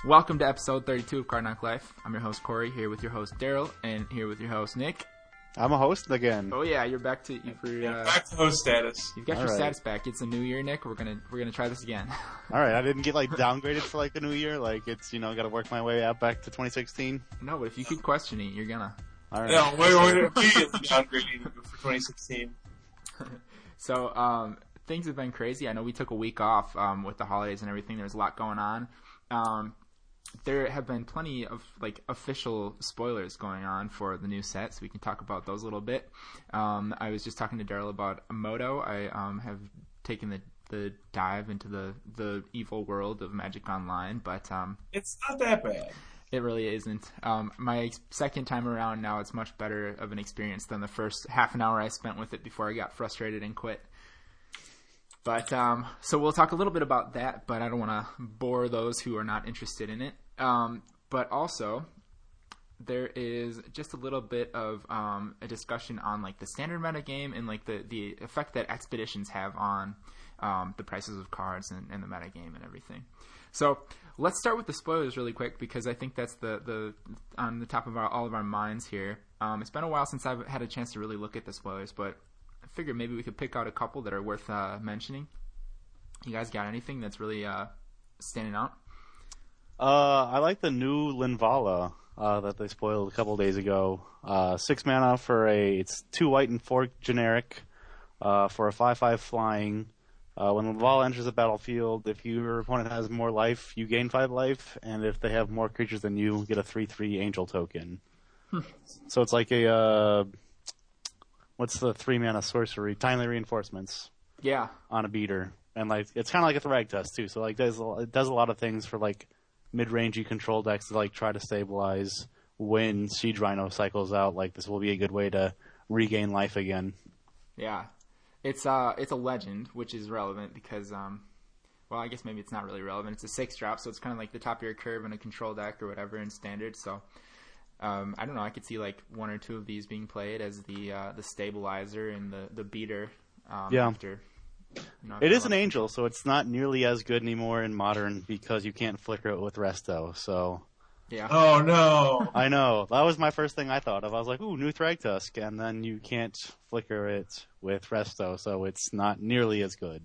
Welcome to episode 32 of Card Knock Life. I'm your host Corey, here with your host Daryl, and here with your host Nick. I'm a host again. Oh yeah, you're back to back to host status. You've got your status back. It's a new year, Nick. We're gonna try this again. All right, I didn't get downgraded for the new year. It's got to work my way out back to 2016. No, but if you keep questioning, you're gonna. All right. No, we're immediately downgrading for 2016. So things have been crazy. I know we took a week off with the holidays and everything. There's a lot going on. There have been plenty of official spoilers going on for the new set, so we can talk about those a little bit. I was just talking to Daryl about Moto. I have taken the dive into the evil world of Magic Online, but it's not that bad. It really isn't. My second time around now, it's much better of an experience than the first half an hour I spent with it before I got frustrated and quit. But so we'll talk a little bit about that, but I don't want to bore those who are not interested in it. But also, there is just a little bit of a discussion on the standard meta game and the effect that expeditions have on the prices of cards and the meta game and everything. So let's start with the spoilers really quick, because I think that's the on the top of all of our minds here. It's been a while since I've had a chance to really look at the spoilers, but I figured maybe we could pick out a couple that are worth mentioning. You guys got anything that's really standing out? I like the new Linvala that they spoiled a couple days ago. 6 mana for it's 2 white and 4 generic for a 5/5 flying. When Linvala enters the battlefield, if your opponent has more life, you gain 5 life, and if they have more creatures than you get a 3/3 angel token. So it's like a what's the 3 mana sorcery? Timely reinforcements. Yeah. On a beater, and it's kind of like a Thrag Test too. So it does a lot of things for mid-rangey control decks to try to stabilize when Siege Rhino cycles out. This will be a good way to regain life again. Yeah, it's a legend, which is relevant because well, I guess maybe it's not really relevant. It's a 6-drop, so it's kind of like the top of your curve in a control deck or whatever in standard. So I don't know. I could see 1 or 2 of these being played as the stabilizer and the beater. Yeah. After. It is an angel, so it's not nearly as good anymore in Modern because you can't flicker it with Resto. So, yeah. Oh no! I know, that was my first thing I thought of. I was like, "Ooh, new Thragtusk," and then you can't flicker it with Resto, so it's not nearly as good.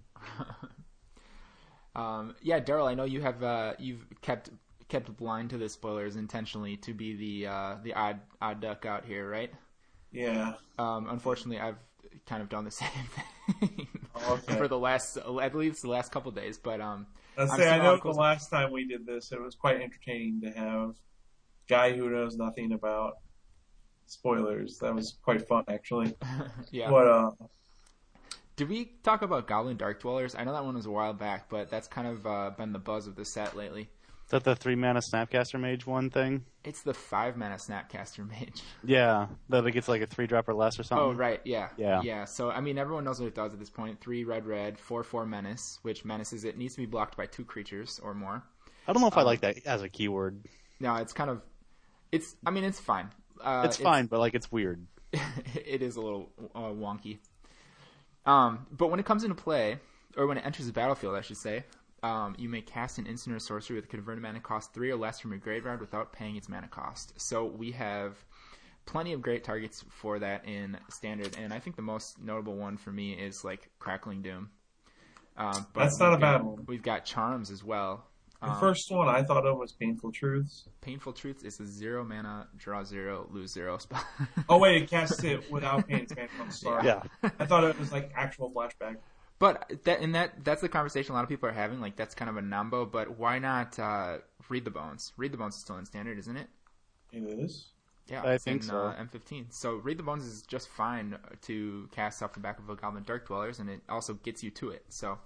Yeah, Daryl, I know you have you've kept blind to the spoilers intentionally to be the odd duck out here, right? Yeah. Unfortunately, I've kind of done the same thing Okay. for I believe it's the last couple days, but I know the last time we did this, it was quite entertaining to have a guy who knows nothing about spoilers. That was quite fun, actually. Yeah. But did we talk about Goblin Dark Dwellers? I know that one was a while back, but that's kind of been the buzz of the set lately. Is that the 3 mana Snapcaster Mage one thing? It's the 5 mana Snapcaster Mage. Yeah, that it gets a 3-drop or less or something. Oh, right, yeah. Yeah. Yeah, so, I mean, everyone knows what it does at this point. 3 red, 4/4 Menace, which menaces it needs to be blocked by 2 creatures or more. I don't know if I like that as a keyword. No, it's kind of... it's fine. It's fine, but it's weird. It is a little wonky. But when it comes into play, or when it enters the battlefield, I should say, you may cast an instant or sorcery with a converted mana cost 3 or less from your graveyard without paying its mana cost. So we have plenty of great targets for that in Standard, and I think the most notable one for me is Crackling Doom. But that's not a bad one. We've got Charms as well. The first one I thought of was Painful Truths. Painful Truths is a 0 mana, draw 0, lose 0 spell. Oh wait, it casts it without paying its mana cost. Sorry. Yeah. I thought it was actual flashback. But that's the conversation a lot of people are having. That's kind of a numbo. But why not Read the Bones? Read the Bones is still in Standard, isn't it? It is. Yeah, I it's think in so. M15. So Read the Bones is just fine to cast off the back of a Goblin Dark Dwellers, and it also gets you to it. So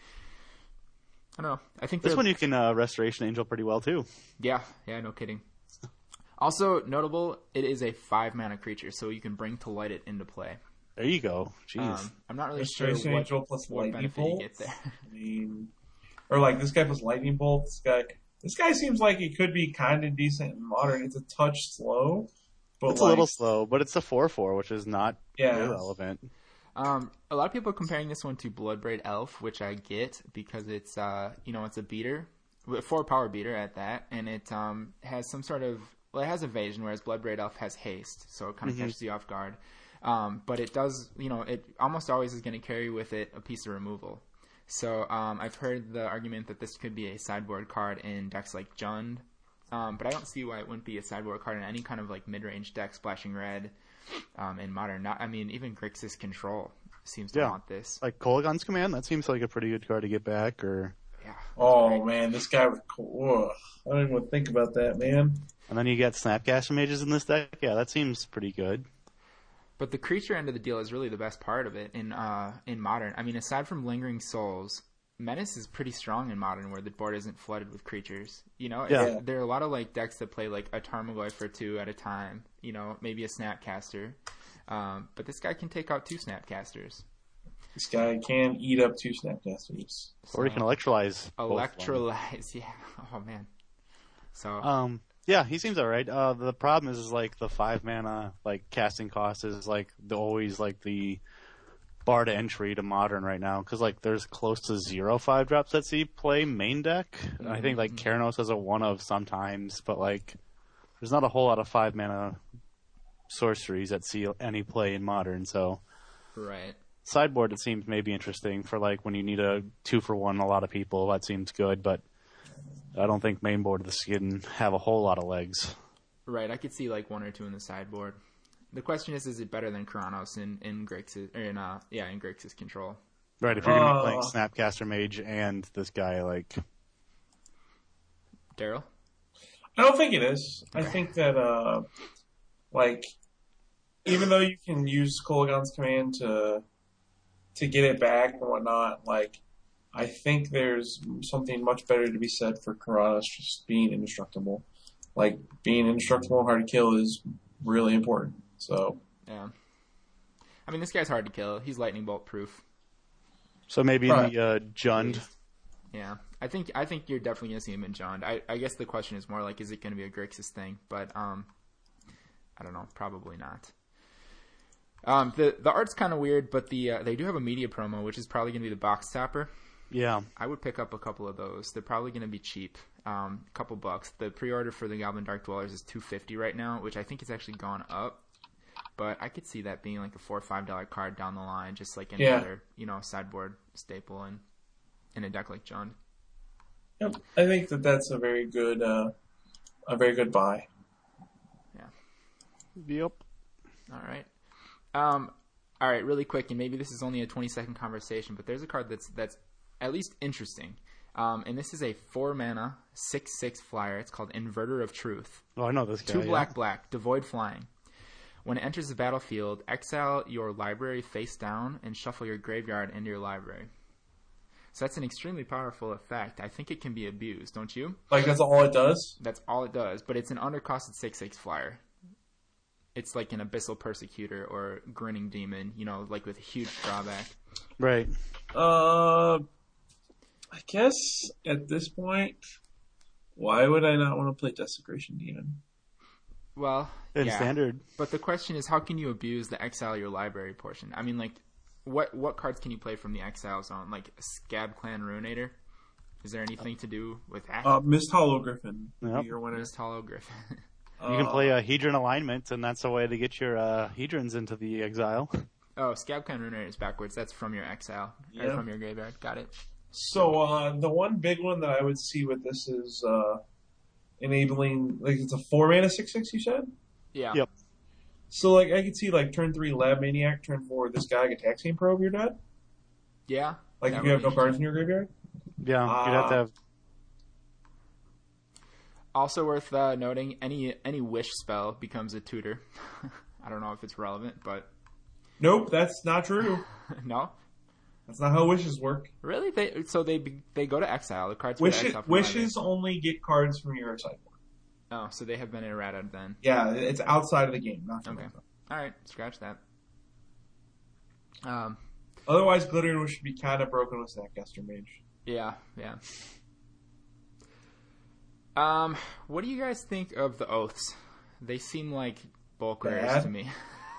I don't know. I think this one you can Restoration Angel pretty well too. Yeah, no kidding. Also notable, it is a 5 mana creature, so you can bring to light it into play. There you go. Jeez. I'm not really sure Restoration Angel plus what Lightning benefit Bolt. you get there. I mean, or this guy plus Lightning Bolt. This guy seems like he could be kind of decent in Modern. It's a touch slow, but it's a little slow, but it's a 4/4, which is not irrelevant. A lot of people are comparing this one to Bloodbraid Elf, which I get because it's it's a beater with 4 power beater at that, and it has some sort of it has evasion, whereas Bloodbraid Elf has haste, so it kind of catches you off guard. But it does, it almost always is going to carry with it a piece of removal. So I've heard the argument that this could be a sideboard card in decks like Jund, but I don't see why it wouldn't be a sideboard card in any kind of like mid-range deck, splashing red in Modern. Even Grixis Control seems to want this. Like Kolaghan's Command, that seems like a pretty good card to get back. Or oh man, this guy with I don't even think about that, man. And then you get Snapcaster Mages in this deck. Yeah, that seems pretty good. But the creature end of the deal is really the best part of it in Modern. I mean, aside from Lingering Souls, Menace is pretty strong in Modern, where the board isn't flooded with creatures. There are a lot of like decks that play like a Tarmogoyf or 2 at a time. Maybe a Snapcaster. But this guy can take out 2 Snapcasters. This guy can eat up 2 Snapcasters. Or he can electrolyze. Electrolyze, yeah. Oh man. So. Yeah, he seems alright. The problem is like the 5 mana like casting cost is like always like the bar to entry to Modern right now, because like there's close to 0 5-drops that see play main deck. Mm-hmm. I think like Keranos has a 1 of sometimes, but like there's not a whole lot of 5 mana sorceries that see any play in Modern. So right. Sideboard, it seems maybe interesting for like when you need a 2-for-1. A lot of people, that seems good, but I don't think mainboard this can have a whole lot of legs. Right, I could see like 1 or 2 in the sideboard. The question is it better than Keranos in Grixis or in Grixis Control? Right, if you're gonna be playing Snapcaster Mage and this guy like Daryl? I don't think it is. Okay. I think that even though you can use Kolaghan's Command to get it back and whatnot, like I think there's something much better to be said for Keranos just being indestructible. Like, being indestructible and hard to kill is really important. So yeah. I mean, this guy's hard to kill. He's lightning bolt proof. So maybe in the Jund. Yeah. I think you're definitely going to see him in Jund. I guess the question is more like, is it going to be a Grixis thing? But I don't know. Probably not. The art's kind of weird, but they do have a media promo, which is probably going to be the box topper. Yeah. I would pick up a couple of those. They're probably going to be cheap. A couple bucks. The pre-order for the Goblin Dark Dwellers is $250 right now, which I think has actually gone up. But I could see that being like a $4 or $5 card down the line, just like any other, sideboard staple in a deck like Jund. Yep. I think that's a very good buy. Yeah. Yep. All right. All right, really quick, and maybe this is only a 20-second conversation, but there's a card that's at least interesting. And this is a 4-mana, 6/6 flyer. It's called Inverter of Truth. Oh, I know this guy. 2 black, devoid flying. When it enters the battlefield, exile your library face down and shuffle your graveyard into your library. So that's an extremely powerful effect. I think it can be abused, don't you? Like, that's all it does? That's all it does, but it's an undercosted 6/6 flyer. It's like an Abyssal Persecutor or Grinning Demon, like with a huge drawback. Right. I guess at this point, why would I not want to play Desecration Demon? Well, in standard. But the question is, how can you abuse the exile your library portion? I mean, like, what cards can you play from the exile zone? Like Scab Clan Ruinator? Is there anything to do with that? Mist Hollow Griffin. Yep. Your winner. Mist Hollow Griffin. You can play a Hedron Alignment, and that's a way to get your Hedrons into the exile. Oh, Scab Clan Ruinator is backwards. That's from your exile. Yeah. Or from your graveyard. Got it. So, the one big one that I would see with this is enabling, like, it's a 4-mana 6/6, you said? Yeah. Yep. So, like, I could see, like, turn 3 Lab Maniac, turn 4 this guy, Gitaxian Probe, you're dead? Yeah. Like, if you have no cards in your graveyard? Yeah, you'd have to have... Also worth noting, any wish spell becomes a tutor. I don't know if it's relevant, but... Nope, that's not true. No? That's not how wishes work. Really? They go to exile. The cards go to exile. Wishes only get cards from your sideboard. Oh, so they have been errated then. Yeah, it's outside of the game. Not okay. All right, scratch that. Otherwise, Glittering Wish should be kind of broken with Snapcaster Mage. Yeah. What do you guys think of the oaths? They seem like bulk rares to me.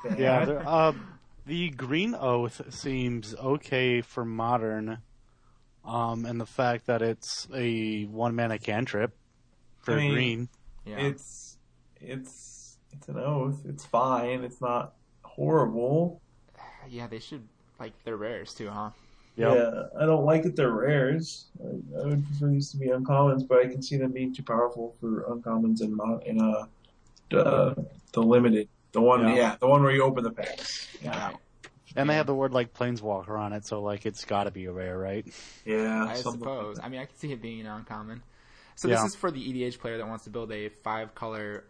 Yeah, the green oath seems okay for Modern. And the fact that it's a 1-mana cantrip for green. Yeah. It's an oath. It's fine. It's not horrible. Yeah, they should like they're rares too, huh? Yep. Yeah, I don't like that they're rares. I would prefer these to be uncommons, but I can see them being too powerful for uncommons in the limited, the one where you open the packs. Yeah. And they have the word like Planeswalker on it, so like it's got to be a rare, right? Yeah, I something suppose. like I mean, I can see it being uncommon. So Yeah. this is for the EDH player that wants to build a 5-color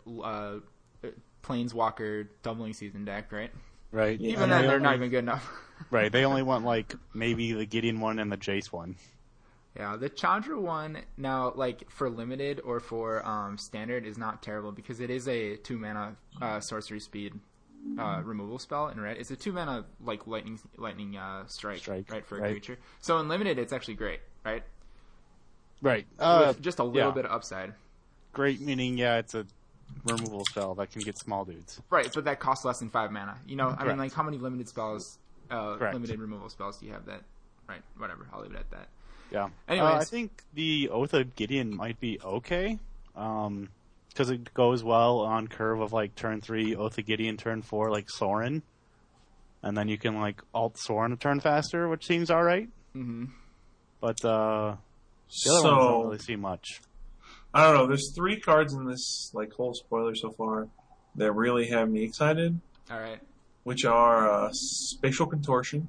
Planeswalker doubling season deck, right? Right. Yeah. Even And then, they they're only- not even good enough. Right. They only want like maybe the Gideon one and the Jace one. Yeah, the Chandra one now, like for limited or for standard, is not terrible because it is a 2-mana sorcery speed removal spell in red. It's a 2-mana like lightning strike, right, for a right. creature. So in limited, it's actually great, right? Right. With just a little yeah. bit of upside. Great meaning, yeah, it's a removal spell that can get small dudes. Right, but that costs less than 5 mana. You know, I mean, Correct. like how many limited spells, Correct. limited removal spells do you have that? Right, whatever. I'll leave it at that. Yeah. Anyways. I think the Oath of Gideon might be okay. Because it goes well on curve of like turn 3, Oath of Gideon, turn 4, like Sorin. And then you can like alt Sorin a turn faster, which seems alright. Mm-hmm. But the other ones don't really see much. I don't know. There's 3 cards in this like whole spoiler so far that really have me excited, All right. which are Spatial Contortion.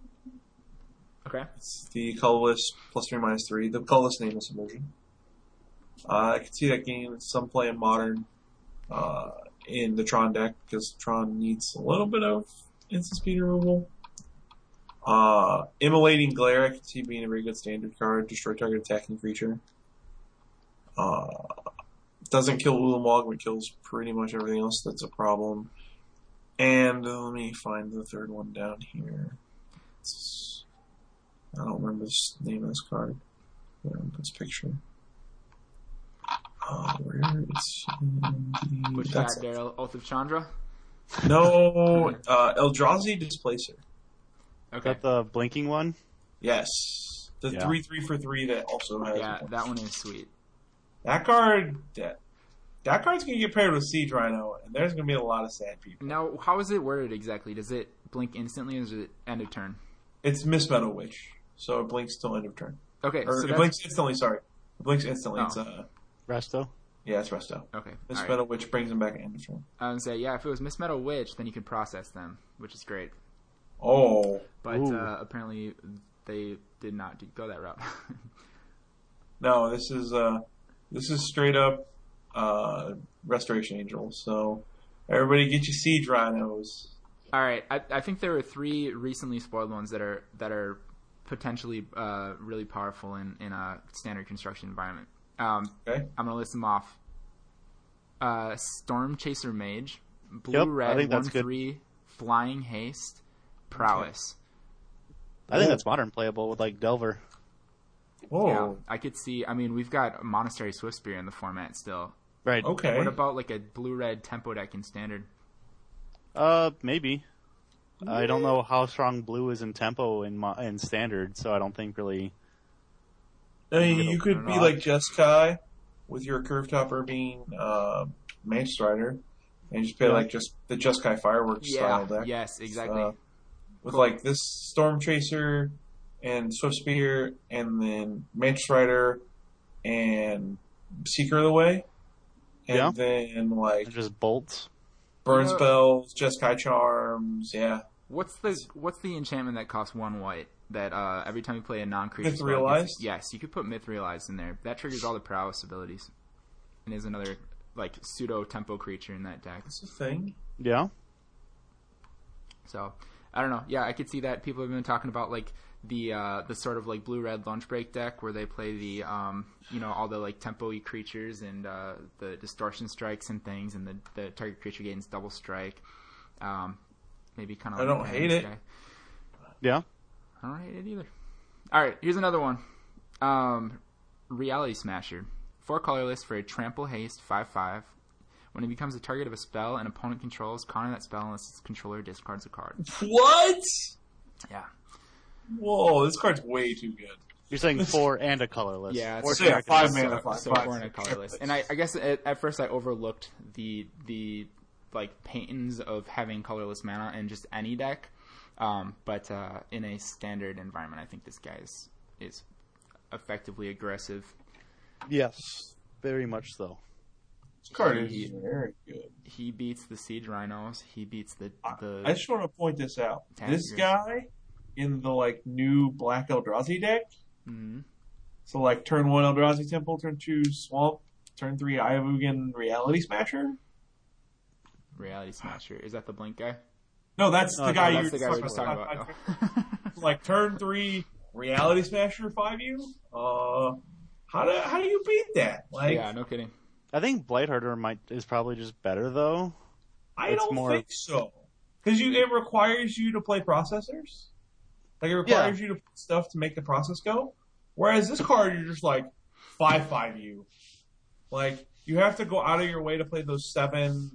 Okay. It's the colorless +3/-3, the colorless nameless version. I can see that getting some play in Modern in the Tron deck because Tron needs a little bit of instant speed removal. Immolating Glare, I can see being a very good standard card. Destroy target attacking creature. Doesn't kill Ulamog, but kills pretty much everything else that's a problem. And let me find the third one down here. I don't remember the name of this card. This picture. Where it's in Which that's got there, Oath of Chandra? no, Eldrazi Displacer. Okay. Is that the blinking one? Yes, the Yeah. 3/3 for 3 that also has. Yeah, that one is sweet. That card. That card's gonna get paired with Siege Rhino, and there's gonna be a lot of sad people. Now, how is it worded exactly? Does it blink instantly or is it end of turn? It's Miss Meadow Witch, so it blinks till end of turn. Okay, Or so it that's... blinks instantly. Sorry, it blinks instantly. Oh. It's Resto? yeah, it's Resto. Okay, Miss all right. Meadow Witch brings him back at end of turn. I would say, yeah, if it was Miss Meadow Witch, then you could process them, which is great. Oh But Ooh. apparently they did not go that route. no, this is straight up Restoration Angel. So everybody get your Siege Rhinos. All right, I think there were 3 recently spoiled ones that are potentially really powerful in a standard construction environment. Okay. I'm gonna list them off. Storm Chaser Mage, Yep, I blue-red, think that's good. 1/3, flying haste, prowess. I think that's modern playable with like Delver. Whoa. Yeah, I could see. I mean, we've got Monastery Swiftspear in the format still. Right. Okay. What about like a blue-red tempo deck in standard? Maybe. I don't know how strong blue is in tempo in standard, so I don't think really. I mean, you Middle could or be not. like Jeskai with your Curve Topper being Manchester Rider, and just play like just the Jeskai Fireworks style deck. Yes, exactly. With like this Storm Chaser and Swift Spear, and then Manchester Rider and Seeker of the Way, and Yeah. then like Just bolts. Burn Yeah. Spells, Jeskai Charms. Yeah, What's the enchantment that costs 1 white that every time you play a non-creature spell Mithralized? gets- yes, you could put Mithralized in there. That triggers all the prowess abilities, and is another like pseudo tempo creature in that deck. that's a thing. Yeah. So I don't know. Yeah, I could see that. People have been talking about like the sort of like blue-red lunch break deck where they play the all the like tempo-y creatures and the distortion strikes and things, and the target creature gains double strike. Maybe kind of. I don't hate it. Yeah. I don't hate it either. All right, here's another one. Reality Smasher. 4 colorless for a trample haste 5/5. When it becomes a target of a spell an opponent controls, counter that spell unless its controller discards a card. What? Yeah. Whoa, this card's way too good. You're saying 4 and a colorless. Yeah, Or it's say a a 5 mana, so 4 and a colorless. And I guess at first I overlooked the like pains of having colorless mana in just any deck. But in a standard environment, I think this guy is effectively aggressive. Yes, very much so. This card is very good. He beats the Siege Rhinos. He beats the I just want to point this out. Tigers. This guy in the like new Black Eldrazi deck. Mhm. So like turn 1 Eldrazi Temple, turn 2 Swamp, turn 3 Ayavugan Reality Smasher. Reality Smasher. Is that the Blink guy? No, that's the guy that's you the guy we were just talking about. No. Like turn 3 Reality Smasher 5U. How do you beat that? Like, Yeah, no kidding. I think Blighthearter is probably just better though. I it's don't more- think so. Because it requires you to play processors. Like, it requires you to put stuff to make the process go. Whereas this card, you're just like 5/5U. Like, you have to go out of your way to play those 7.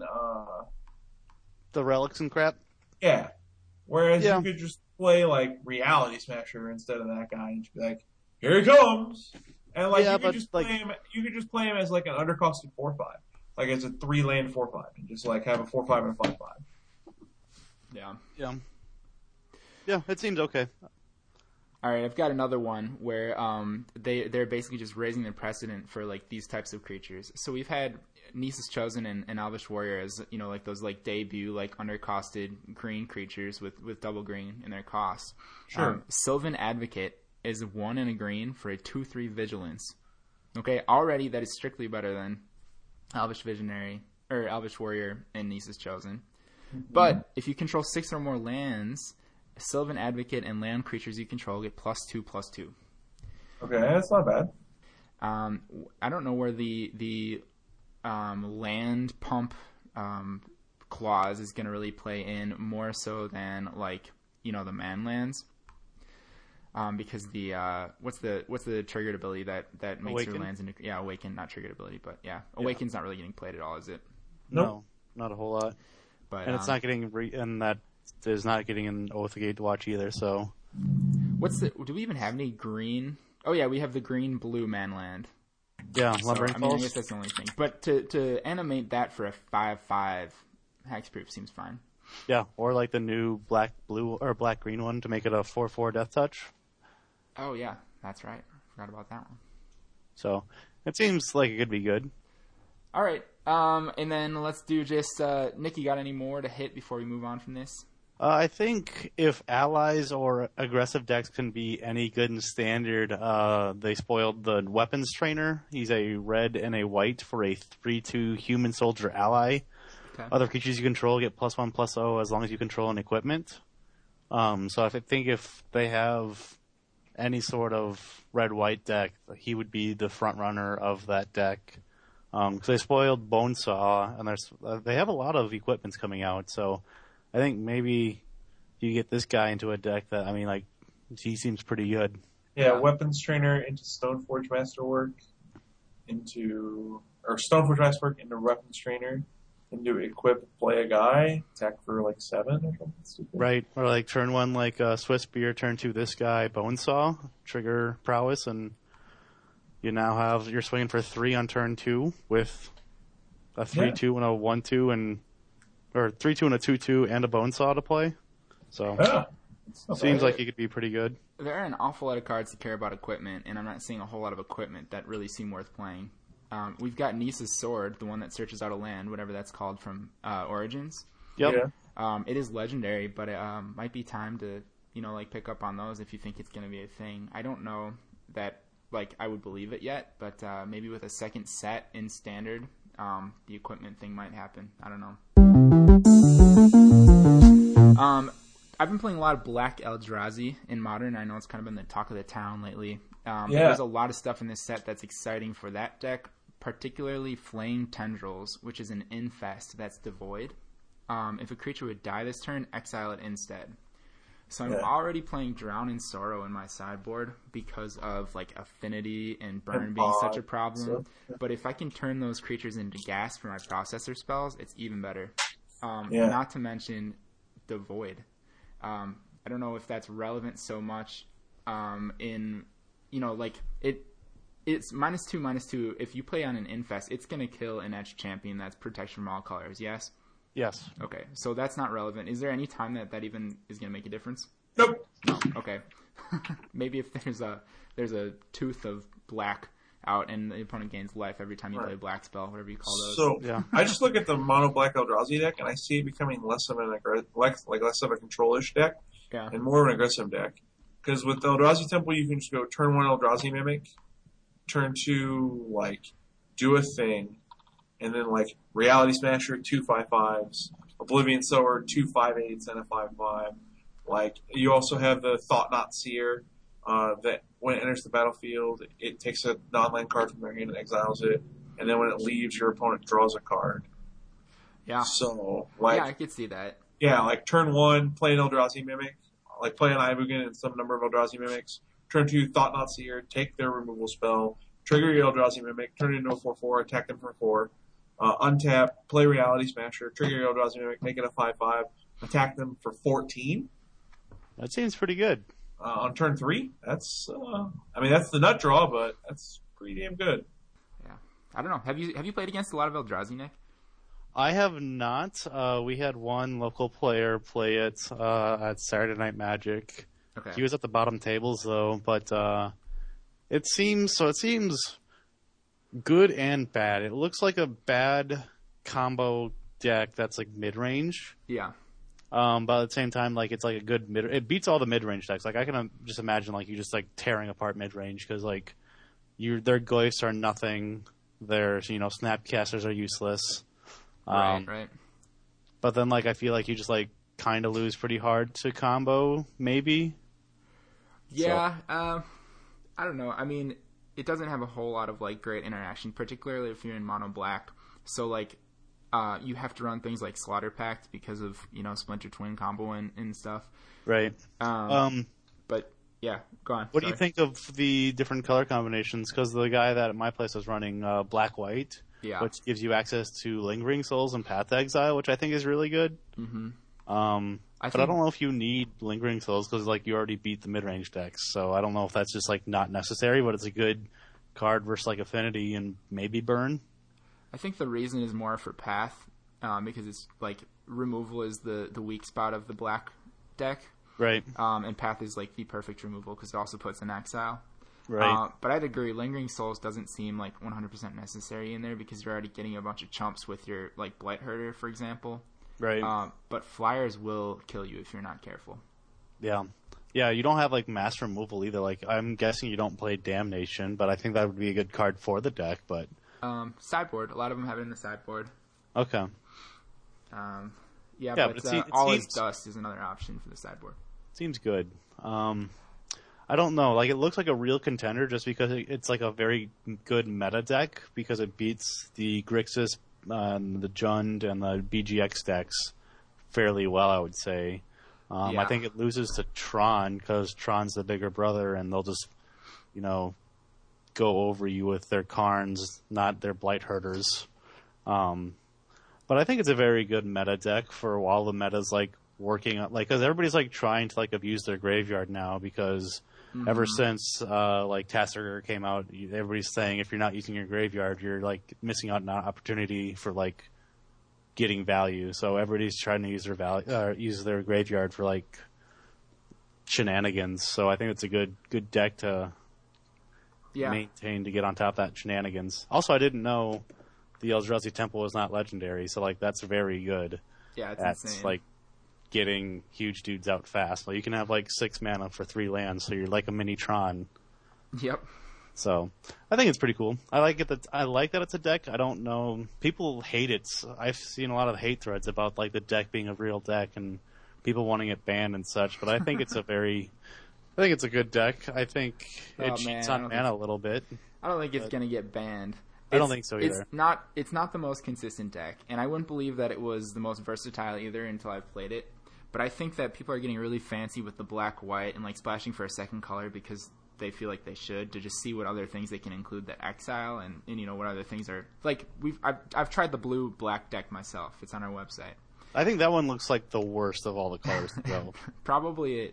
The relics and crap. Yeah. Whereas Yeah. you could just play like Reality Smasher instead of that guy and just be like, here he comes. And like Yeah, you could but, just like- play him. You could just play him as like an undercosted 4/5, like it's a 3-land 4/5, and just like have a 4/5 and a 5/5. Yeah. Yeah, it seems okay. All right, I've got another one where they're basically just raising the precedent for like these types of creatures. So we've had Nisa's Chosen and Elvish Warrior as like those like debut like undercosted green creatures with double green in their cost. Sure. Sylvan Advocate is 1 and a green for a 2/3 vigilance. Okay, already that is strictly better than Elvish Visionary or Elvish Warrior and Nisa's Chosen. But if you control 6 or more lands, Sylvan Advocate and land creatures you control get +2/+2. Okay, that's not bad. I don't know where the land pump clause is going to really play in more so than like the man lands. Because the what's the triggered ability that makes Awaken? your lands into Awaken, not triggered ability, but Awaken's not really getting played at all, is it? No, not a whole lot. But And it's not getting and that is not getting an Oath of Gatewatch either. So do we even have any green? Oh yeah, we have the green blue man land. yeah, So, Lumbering I Falls. guess that's the only thing. But to animate that for a 5/5 hexproof seems fine. Yeah, or like the new black green one to make it a 4/4 Death Touch. Oh yeah, that's right. Forgot about that one. So it seems like it could be good. All right, and then let's do just Nick. You got any more to hit before we move on from this? I think if allies or aggressive decks can be any good in standard, they spoiled the weapons trainer. He's a red and a white for a 3/2 human soldier ally. Okay. Other creatures you control get +1/+0 as long as you control an equipment. So I think if they have any sort of red-white deck, he would be the front runner of that deck. Because they spoiled Bonesaw, and they have a lot of equipments coming out. So I think maybe you get this guy into a deck that, he seems pretty good. Yeah, weapons trainer into Stoneforge Masterwork, Stoneforge Masterwork into weapons trainer, into equip, play a guy, attack for like 7 or something stupid. Right, or like turn 1 like Swiss Spear, turn 2 this guy, Bonesaw, trigger prowess, and you're swinging for 3 on turn 2 with a 3/2 and a 1/2 or 3/2 and a 2/2 and a Bonesaw to play. So Yeah. seems like he could be pretty good. There are an awful lot of cards that care about equipment, and I'm not seeing a whole lot of equipment that really seem worth playing. We've got Nisa's Sword, the one that searches out a land, whatever that's called from Origins. Yep. Yeah. It is legendary, but it might be time to pick up on those if you think it's going to be a thing. I don't know that I would believe it yet, but maybe with a second set in standard, the equipment thing might happen. I don't know. I've been playing a lot of Black Eldrazi in Modern. I know it's kind of been the talk of the town lately. There's a lot of stuff in this set that's exciting for that deck, particularly Flame Tendrils, which is an infest that's devoid. If a creature would die this turn, exile it instead. So I'm already playing Drown in Sorrow in my sideboard because of affinity and burn being such a problem. But if I can turn those creatures into gas for my processor spells, it's even better. Not to mention Devoid. I don't know if that's relevant so much in like it's -2/-2. If you play on an infest, it's going to kill an etched champion that's protection from all colors. Yes. Yes. Okay, so that's not relevant. Is there any time that even is going to make a difference? Nope. No. Okay. Maybe if there's a tooth of black out and the opponent gains life every time you play a black spell, whatever you call those. So Yeah. I just look at the mono black Eldrazi deck and I see it becoming less of less of a control-ish deck Yeah. and more of an aggressive deck. Because with the Eldrazi Temple, you can just go turn 1 Eldrazi Mimic, turn 2 do a thing, and then Reality Smasher 2 5/5s, Oblivion Sower 2 5/8s and a 5/5. You also have the Thought Knot Seer that when it enters the battlefield, it takes a non-land card from their hand and exiles it, and then when it leaves, your opponent draws a card. Yeah. So yeah, I could see that. yeah, turn 1, play an Eldrazi Mimic, play an Ibugan and some number of Eldrazi Mimics. Turn 2, Thought Knot Seer, take their removal spell, trigger your Eldrazi Mimic, turn it into a 4/4, attack them for 4. Untap, play Reality Smasher, trigger your Eldrazi Mimic, make it a 5/5, attack them for 14. That seems pretty good. On turn 3, that's that's the nut draw, but that's pretty damn good. Yeah. I don't know. Have you played against a lot of Eldrazi, Nick? I have not. We had one local player play it at Saturday Night Magic. Okay. He was at the bottom tables though, but it seems good and bad. It looks like a bad combo deck that's mid-range. Yeah. But at the same time, it's a good mid. It beats all the mid-range decks. I can just imagine you just tearing apart mid-range because their glyphs are nothing. Their snapcasters are useless. Right. But then I feel you just kind of lose pretty hard to combo maybe. Yeah. I don't know. I mean, it doesn't have a whole lot of great interaction, particularly if you're in mono black. So you have to run things like Slaughter Pact because of Splinter Twin combo and stuff. Right. But yeah, go on. What do you think of the different color combinations? Because the guy that at my place was running black white, which gives you access to Lingering Souls and Path to Exile, which I think is really good. Mm-hmm. I don't know if you need Lingering Souls because you already beat the mid range decks. So I don't know if that's just not necessary, but it's a good card versus Affinity and maybe Burn. I think the reason is more for Path, because it's removal is the weak spot of the black deck. Right. And Path is the perfect removal because it also puts an exile. Right. But I'd agree, Lingering Souls doesn't seem 100% necessary in there because you're already getting a bunch of chumps with your Blight Herder, for example. Right. But Flyers will kill you if you're not careful. Yeah. Yeah, you don't have mass removal either. I'm guessing you don't play Damnation, but I think that would be a good card for the deck, but sideboard. A lot of them have it in the sideboard. Okay. But All Is Dust is another option for the sideboard. Seems good. I don't know. It looks like a real contender just because it's a very good meta deck because it beats the Grixis, the Jund, and the BGX decks fairly well, I would say. I think it loses to Tron because Tron's the bigger brother, and they'll just, go over you with their Karns, not their Blight Herders. But I think it's a very good meta deck for while the meta's working on, because everybody's trying to abuse their graveyard now because ever since Tassiger came out, everybody's saying if you're not using your graveyard, you're missing out on an opportunity for getting value. So everybody's trying to use their graveyard for shenanigans. So I think it's a good deck to maintain to get on top of that shenanigans. Also, I didn't know the Eldrazi Temple was not legendary, so that's very good. Yeah, it's insane. Getting huge dudes out fast. You can have 6 mana for 3 lands, so you're like a mini Tron. Yep. So I think it's pretty cool. I like it. I like that it's a deck. I don't know. People hate it. I've seen a lot of hate threads about the deck being a real deck and people wanting it banned and such. But I think it's I think it's a good deck. I think it cheats on mana a little bit. I don't think it's gonna get banned. I don't think so either. It's not the most consistent deck, and I wouldn't believe that it was the most versatile either until I've played it. But I think that people are getting really fancy with the black-white and splashing for a second color because they feel like they should to just see what other things they can include that exile and what other things are I've tried the blue-black deck myself. It's on our website. I think that one looks like the worst of all the colors to go. Probably is.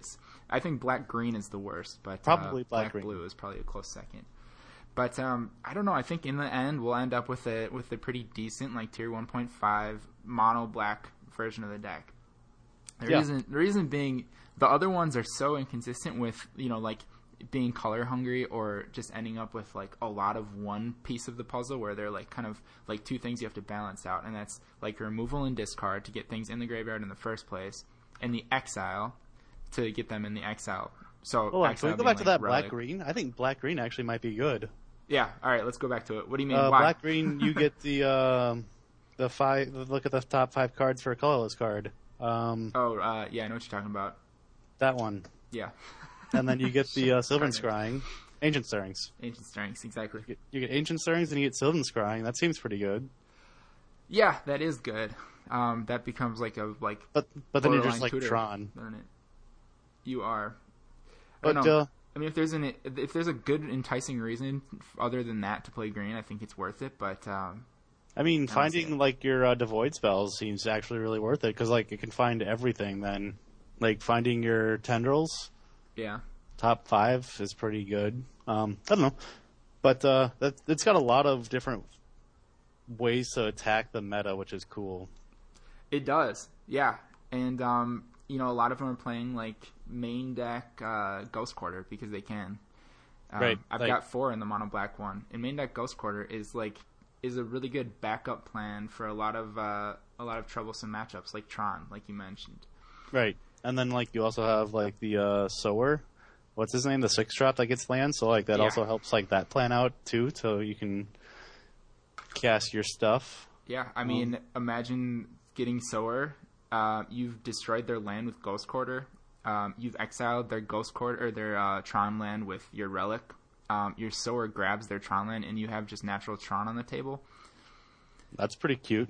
I think black-green is the worst, but Probably black-green. black-blue is probably a close second. But I don't know. I think in the end we'll end up with a pretty decent like tier 1.5 mono black version of the deck. The reason being the other ones are so inconsistent with like being color hungry or just ending up with like a lot of one piece of the puzzle where they're like kind of like two things you have to balance out, and that's like removal and discard to get things in the graveyard in the first place, and the exile to get them in the exile. So can we go back to that black-green? I think black-green actually might be good. Yeah, all right, let's go back to it. What do you mean? Why? Black-green, you get the look at the top 5 cards for a colorless card. Yeah, I know what you're talking about. That one. Yeah. And then you get the Sylvan Scrying. Ancient Stirrings. Ancient Stirrings, exactly. You get Ancient Stirrings and you get Sylvan Scrying. That seems pretty good. Yeah, that is good. That becomes like a But then you're just like Tron. Doesn't it? You are. But I mean, if there's a good enticing reason other than that to play green, I think it's worth it. But I mean, finding like your Devoid spells seems actually really worth it because like it can find everything. Then, like finding your tendrils. Yeah. Top 5 is pretty good. I don't know, but it's got a lot of different ways to attack the meta, which is cool. It does, yeah, and a lot of them are playing like main deck Ghost Quarter because they can. Right. I've got 4 in the mono black one, and main deck Ghost Quarter is a really good backup plan for a lot of troublesome matchups like Tron, like you mentioned. Right, and then like you also have like the Sower. What's his name? The 6-drop that gets land. So like that also helps like that plan out too, so you can cast your stuff. Yeah, I mean, imagine getting Sower. You've destroyed their land with Ghost Quarter. You've exiled their Ghost Quarter or their Tron land with your Relic. Your Sower grabs their Tron land, and you have just natural Tron on the table. That's pretty cute.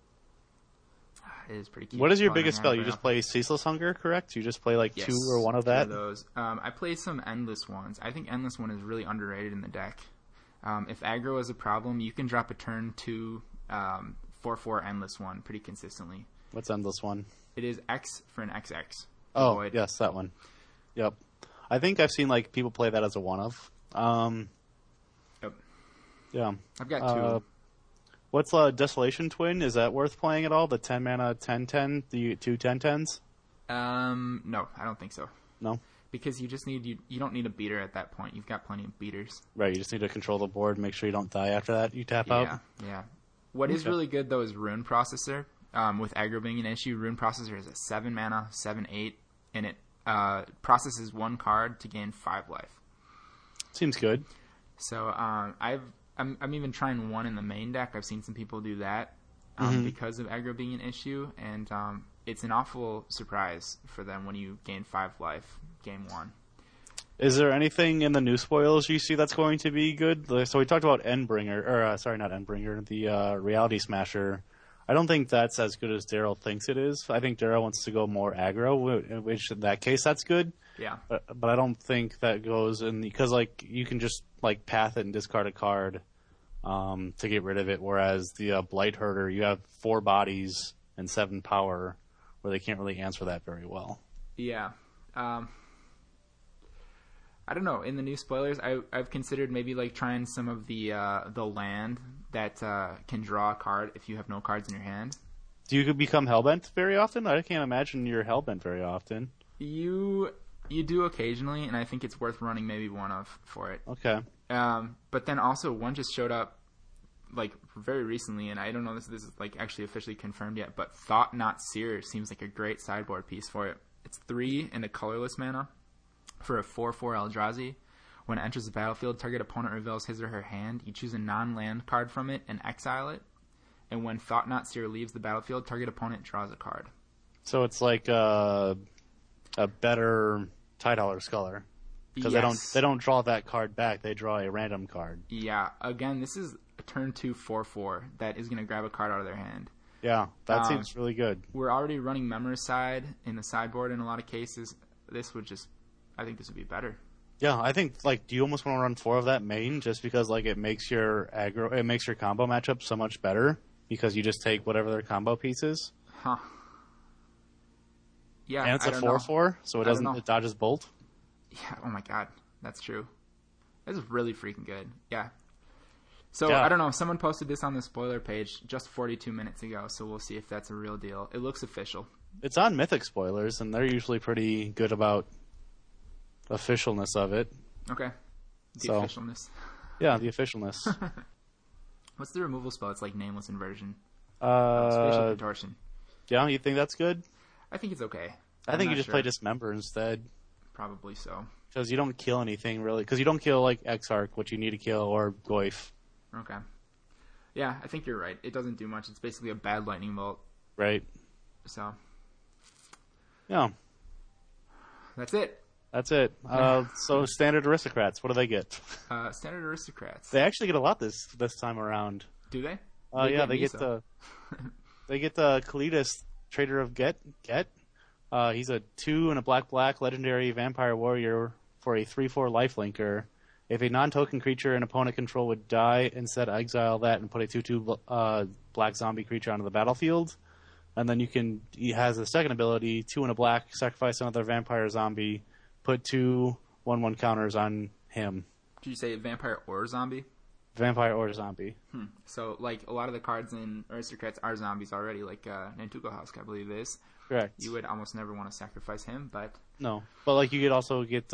It is pretty cute. What is your biggest spell? You just play Ceaseless Hunger, correct? You just play like 2 or 1 of that? 2 of those. I play some Endless ones. I think Endless one is really underrated in the deck. If aggro is a problem, you can drop a turn 2 4/4 Endless one pretty consistently. What's Endless one? It is X for an XX. Oh, Void. Yes, that one. Yep. I think I've seen like people play that as a one-of. Yep. Yeah. I've got 2. What's Desolation Twin? Is that worth playing at all? The 10 mana 10/10, the 2 10/10s? No, I don't think so. No? Because you just need you don't need a beater at that point. You've got plenty of beaters. Right, you just need to control the board, make sure you don't die after that. You tap out. Yeah. What is really good though is Rune Processor. With aggro being an issue, Rune Processor is a 7 mana, 7/8, and it processes 1 card to gain 5 life. Seems good. So I'm even trying 1 in the main deck. I've seen some people do that because of aggro being an issue, and it's an awful surprise for them when you gain 5 life game 1. Is there anything in the new spoils you see that's going to be good? So we talked about Endbringer, or sorry, not Endbringer, the Reality Smasher. I don't think that's as good as Daryl thinks it is. I think Daryl wants to go more aggro, which in that case that's good. Yeah. But I don't think that goes in because like you can just like path it and discard a card to get rid of it. Whereas the Blight Herder, you have 4 bodies and 7 power, where they can't really answer that very well. Yeah. I don't know. In the new spoilers, I've considered maybe like trying some of the land that can draw a card if you have no cards in your hand. Do you become Hellbent very often? I can't imagine you're Hellbent very often. You do occasionally, and I think it's worth running maybe 1 of for it. Okay. But then also 1 just showed up like very recently, and I don't know if this is like actually officially confirmed yet, but Thought Not Seer seems like a great sideboard piece for it. It's 3 and a colorless mana for a 4/4 Eldrazi. When it enters the battlefield, target opponent reveals his or her hand. You choose a non-land card from it and exile it. And when Thought Not Seer leaves the battlefield, target opponent draws a card. So it's like a better Tidehauler Sculler. Because they don't draw that card back. They draw a random card. Yeah. Again, this is a turn 2 4/4 that is going to grab a card out of their hand. Yeah, that seems really good. We're already running Memoricide in the sideboard in a lot of cases. I think this would be better. Yeah, I think like do you almost want to run 4 of that main just because like it makes your combo matchup so much better because you just take whatever their combo piece is? Huh. Yeah, And it's I a don't know. 4/4, so I don't know. it dodges bolt. Yeah. Oh my god, that's true. This is really freaking good. Yeah. So Yeah. I don't know. Someone posted this on the spoiler page just 42 minutes ago, so we'll see if that's a real deal. It looks official. It's on Mythic spoilers, and they're usually pretty good about officialness of it. Okay. The So- officialness. Yeah, the officialness. What's the removal spell? It's like nameless inversion. Spatial uh, contortion. yeah, you think that's good? I think it's okay. I I'm think you not just sure. play Dismember instead, Probably so. because you don't kill anything really. Because you don't kill like Exarch, which you need to kill, or Goyf, Okay. Yeah, I think you're right. It doesn't do much. It's basically a bad lightning bolt. right? So Yeah, that's it. that's it. So standard aristocrats, what do they get? Standard aristocrats. They actually get a lot this time around. Do they? Yeah, they get Misa. they get Kalidas, Trader of Get. He's a 2 and a black legendary vampire warrior for a 3/4 lifelinker. If a non-token creature an opponent control would die, instead exile that and put a 2/2 black zombie creature onto the battlefield. And then he has a second ability, 2 and a black, sacrifice another vampire zombie, put 2 1/1 counters on him. Did you say vampire or zombie? Vampire or zombie. So, like, a lot of the cards in Aristocrats are zombies already, like Nantuko Husk, I believe it is. Correct. You would almost never want to sacrifice him, but... No. But, like, you could also get,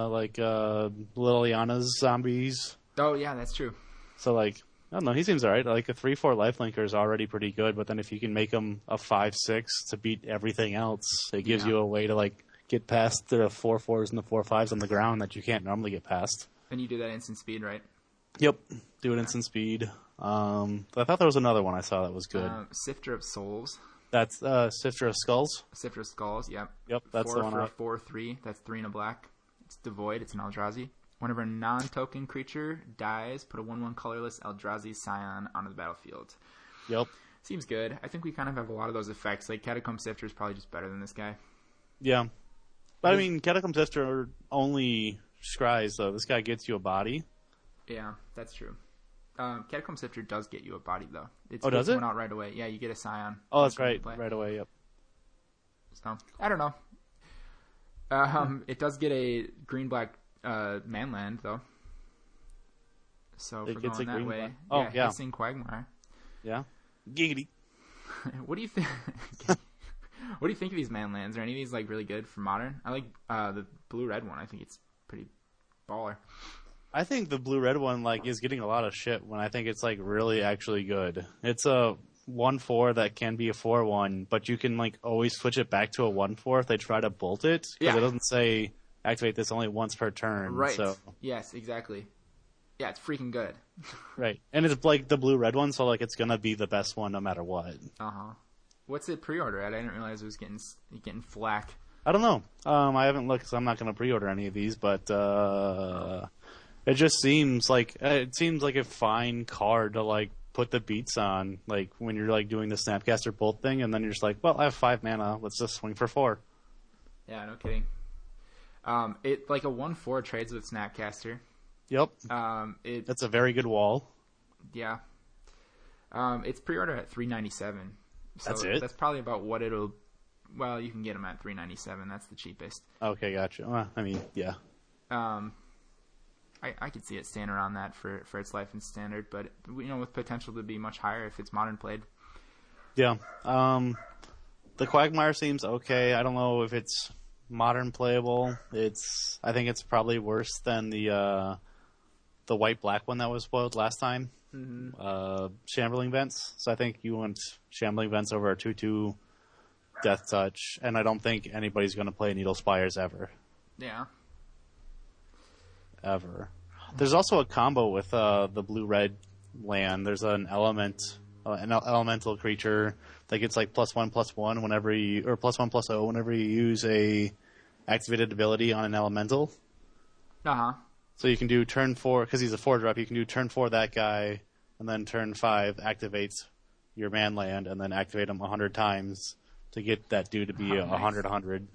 Liliana's zombies. Oh, yeah, that's true. So, like, I don't know, he seems alright. Like, a 3/4 lifelinker is already pretty good, but then if you can make him a 5/6 to beat everything else, it gives Yeah. you a way to, like, get past the 4/4s and the 4/5s on the ground that you can't normally get past. And you do that instant speed, right? Yep. Do it instant speed. I thought there was another one I saw that was good. Sifter of Souls. That's Sifter of Skulls. Sifter of Skulls, yep. Yep, that's 4 the one. for a 4/3. That's 3 and a black. It's devoid. It's an Eldrazi. Whenever a non-token creature dies, put a 1/1 colorless Eldrazi Scion onto the battlefield. Yep. Seems good. I think we kind of have a lot of those effects. Like, Catacomb Sifter is probably just better than this guy. Yeah. But I mean, Catacomb Sifter are only scries, though. This guy gets you a body. Yeah, that's true. Catacomb Sifter does get you a body, though. Oh, does it? One out right away. Yeah, you get a Scion. Oh, that's when you right. play. Right away, yep. So, I don't know. It does get a green-black manland, though. So, if It we're gets going a that green way. black- Oh, yeah. Hissing Quagmire. Yeah. Giggity. What do you think? What do you think of these manlands? Are any of these like really good for modern? I like the blue-red one. I think it's pretty baller. I think the blue-red one, like, is getting a lot of shit when I think it's, like, really actually good. It's a 1/4 that can be a 4/1, but you can, like, always switch it back to a 1/4 if they try to bolt it. Because Yeah. it doesn't say activate this only once per turn. Right. So, Yes, exactly. Yeah, it's freaking good. right. And it's, like, the blue-red one, so, like, it's gonna be the best one no matter what. Uh-huh. What's it pre-order at? I didn't realize it was getting flack. I don't know. I haven't looked, so I'm not gonna pre-order any of these, but, it just seems like a fine card to like put the beats on, like when you're like doing the Snapcaster Bolt thing, and then you're just like, well, I have 5 mana, let's just swing for 4. Yeah, no kidding. It like a 1/4 trades with Snapcaster. Yep, It that's a very good wall. yeah. It's pre-order at $397. So That's it? That's probably about what it'll. Well, you can get them at $397. That's the cheapest. Okay, gotcha. Well, I mean, yeah, I could see it staying around that for its life in standard, but with potential to be much higher if it's modern played. yeah. The Quagmire seems okay. I don't know if it's modern playable. I think it's probably worse than the white black one that was spoiled last time. Shambling Vents. So I think you want Shambling Vents over a 2/2 Death Touch, and I don't think anybody's going to play Needle Spires ever. Yeah. Ever. There's also a combo with the blue-red land. There's an elemental creature that gets like +1/+1 whenever you, or +1/+0 whenever you use a activated ability on an elemental. Uh-huh. So you can do turn 4, because he's a 4-drop, you can do turn 4 that guy, and then turn 5 activates your man land, and then activate him 100 times to get that dude to be Oh, nice. 100.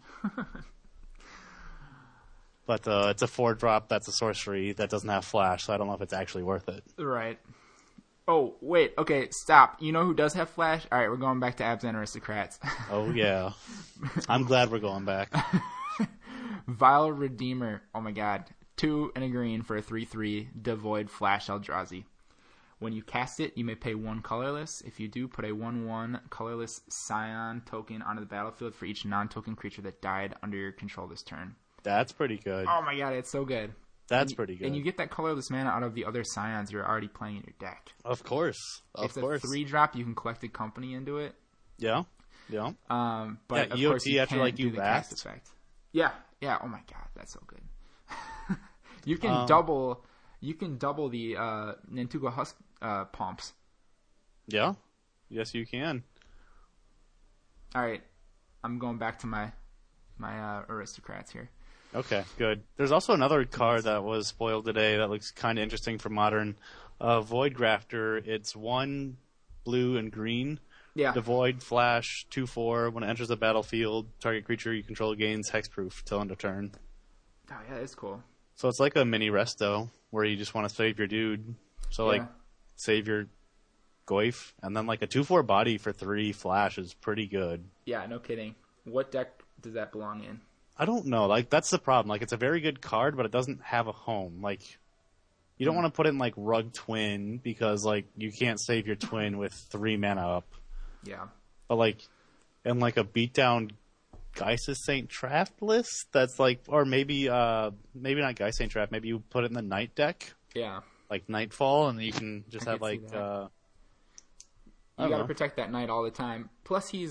But it's a 4-drop, that's a sorcery, that doesn't have flash, so I don't know if it's actually worth it. Right. Oh, wait. Okay, stop. You know who does have flash? All right, we're going back to Abzan Aristocrats. Oh, yeah. I'm glad we're going back. Vile Redeemer. Oh, my God. 2 and a green for a 3/3 devoid flash Eldrazi. When you cast it, you may pay 1 colorless. If you do, put a 1/1 colorless Scion token onto the battlefield for each non-token creature that died under your control this turn. That's pretty good. Oh, my God, it's so good. That's pretty good. And you get that colorless mana out of the other Scions you're already playing in your deck. Of course. It's a 3-drop. You can collect a company into it. Yeah. Yeah. But yeah, of EOT course you after can't like do you the last. cast effect. Yeah. Yeah. Oh my God, that's so good. You can double. You can double the Nantuga Husk pumps. Yeah. Yes, you can. All right, I'm going back to my aristocrats here. Okay, good. There's also another card that was spoiled today that looks kind of interesting for Modern. Void Grafter. It's 1 blue and green. Yeah. Devoid, flash, 2/4. When it enters the battlefield, target creature you control gains hexproof till end of turn. Oh yeah, that's cool. So it's like a mini resto where you just want to save your dude. So like save your Goyf, and then like a 2/4 body for 3 flash is pretty good. Yeah, no kidding. What deck does that belong in? I don't know. Like that's the problem. Like it's a very good card, but it doesn't have a home. Like you don't want to put in like Rug Twin because like you can't save your twin with 3 mana up. Yeah. But like in like a beatdown Geist Saint Trap list, that's like, or maybe not Geist Saint Trap. Maybe you put it in the night deck. Yeah. Like Nightfall, and you can just have like. You gotta protect that knight all the time. Plus, he's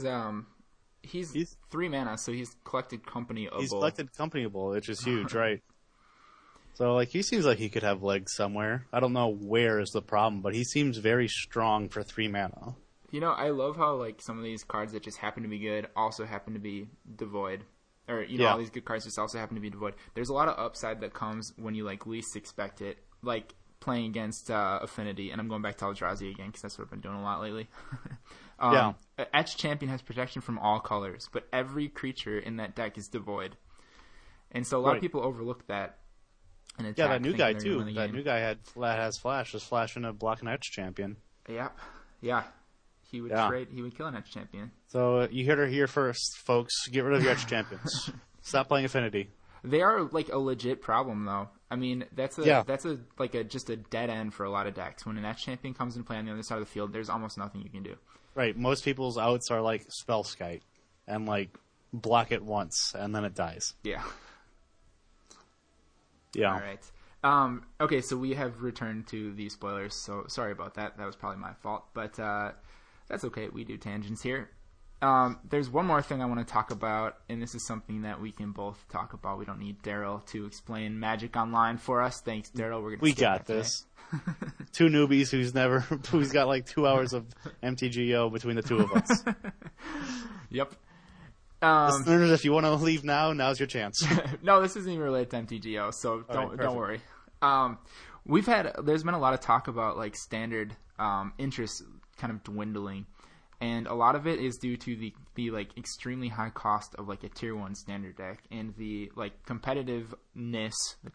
3 mana, so he's collected company-able. He's collected company-able, which is huge, right? So, like, he seems like he could have legs somewhere. I don't know where is the problem, but he seems very strong for 3 mana. You know, I love how, like, some of these cards that just happen to be good also happen to be devoid. Or, you know, all these good cards just also happen to be devoid. There's a lot of upside that comes when you, like, least expect it. Like, playing against Affinity, and I'm going back to Eldrazi again, because that's what I've been doing a lot lately. Etch Champion has protection from all colors, but every creature in that deck is devoid. And so a lot of people overlook that. And that new guy, too. That new guy has Flash. Just Flash in a block and Etch Champion. Yep. Yeah. He would kill an Etch Champion. So you heard it here first, folks. Get rid of your Etch Champions. Stop playing Affinity. They are like a legit problem, though. I mean, that's just a dead end for a lot of decks. When an Etch Champion comes into play on the other side of the field, there's almost nothing you can do. Right. Most people's outs are like Spellskite and like block it once and then it dies. Yeah. Yeah. All right. Okay, so we have returned to the spoilers. So sorry about that. That was probably my fault, but that's okay. We do tangents here. There's one more thing I want to talk about, and this is something that we can both talk about. We don't need Daryl to explain Magic Online for us. Thanks, Daryl. We got this. 2 newbies who's got like 2 hours of MTGO between the 2 of us. Yep. Listeners, if you want to leave now, now's your chance. No, this isn't even related to MTGO, so don't worry. There's been a lot of talk about like standard interest kind of dwindling. And a lot of it is due to the like extremely high cost of like a tier 1 standard deck and the like competitiveness